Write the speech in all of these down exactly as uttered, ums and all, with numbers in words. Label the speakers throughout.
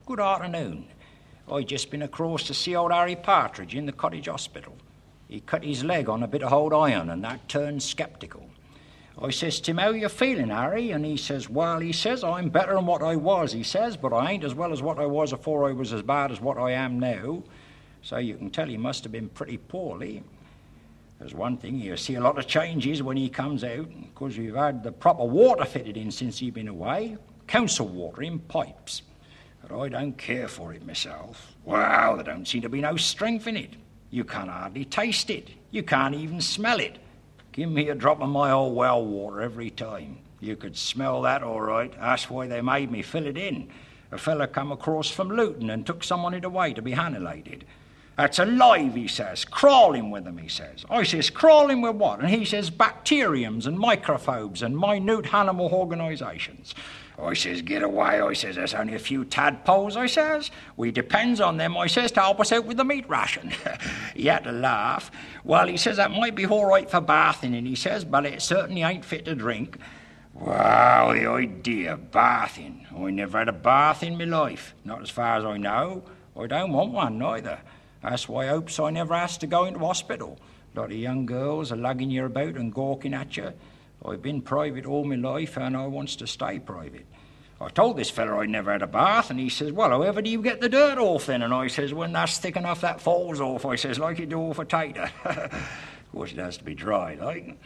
Speaker 1: Good afternoon. I just been across to see old Harry Partridge in the cottage hospital. He cut his leg on a bit of old iron and that turned sceptical. I says to him, how you feeling, Harry? And he says, well, he says, I'm better than what I was, he says, but I ain't as well as what I was afore I was as bad as what I am now. So you can tell he must have been pretty poorly. There's one thing, you see a lot of changes when he comes out, because we've had the proper water fitted in since he's been away, council water in pipes. But I don't care for it myself. Well, there don't seem to be no strength in it. You can't hardly taste it. You can't even smell it. Give me a drop of my old well water every time. You could smell that all right. That's why they made me fill it in. A fella come across from Luton and took someone it away to be annihilated. That's alive, he says, crawling with them, he says. I says, crawling with what? And he says, bacteriums and microphobes and minute animal organisations. I says, get away, I says, there's only a few tadpoles, I says. We depends on them, I says, to help us out with the meat ration. He had to laugh. Well, he says, that might be all right for bathing in, he says, but it certainly ain't fit to drink. Wow, the idea, bathing. I never had a bath in my life, not as far as I know. I don't want one, neither. That's why I hopes I never has to go into hospital. A lot of young girls are lugging you about and gawking at you. I've been private all my life and I wants to stay private. I told this fella I'd never had a bath and he says, well, however do you get the dirt off then? And I says, when that's thick enough that falls off, I says, like you do off a tater. Of course it has to be dry, like.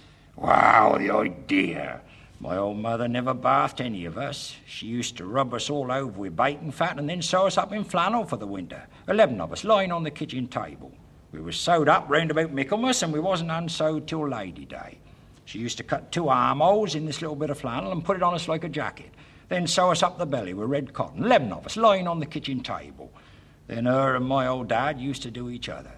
Speaker 1: Wow, the idea. My old mother never bathed any of us. She used to rub us all over with bacon fat and then sew us up in flannel for the winter. Eleven of us lying on the kitchen table. We was sewed up round about Michaelmas and we wasn't unsewed till Lady Day. She used to cut two armholes in this little bit of flannel and put it on us like a jacket. Then sew us up the belly with red cotton. Eleven of us lying on the kitchen table. Then her and my old dad used to do each other.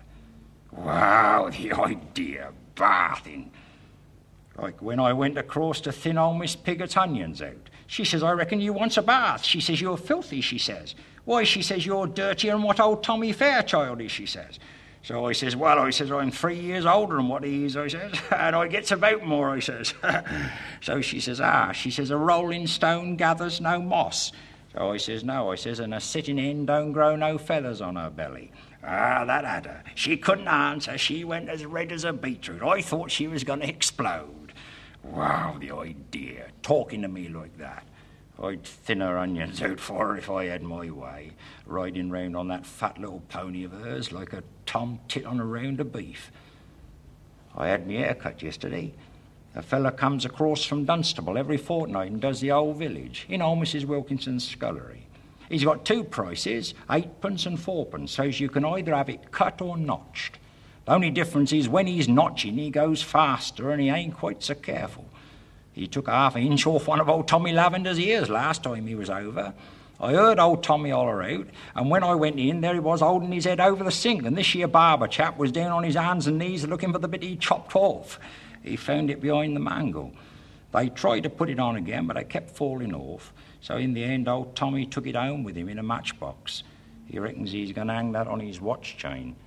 Speaker 1: Wow, the idea, bathing. Like when I went across to thin old Miss Piggott's onions out. She says, I reckon you wants a bath. She says, you're filthy, she says. Why, she says, you're dirtier than what old Tommy Fairchild is, she says. So I says, well, I says, I'm three years older than what he is, I says, and I gets about more, I says. So she says, ah, she says, a rolling stone gathers no moss. So I says, no, I says, and a sitting hen don't grow no feathers on her belly. Ah, that had her. She couldn't answer. She went as red as a beetroot. I thought she was going to explode. Wow, the idea, talking to me like that. I'd thin her onions out for her if I had my way, riding round on that fat little pony of hers like a tom tit on a round of beef. I had my hair cut yesterday. A fella comes across from Dunstable every fortnight and does the whole village, in old Missus Wilkinson's scullery. He's got two prices, eightpence and fourpence, so you can either have it cut or notched. The only difference is when he's notching, he goes faster and he ain't quite so careful. He took half an inch off one of old Tommy Lavender's ears last time he was over. I heard old Tommy holler out, and when I went in, there he was holding his head over the sink, and this here barber chap was down on his hands and knees looking for the bit he chopped off. He found it behind the mangle. They tried to put it on again, but it kept falling off. So in the end, old Tommy took it home with him in a matchbox. He reckons he's going to hang that on his watch chain.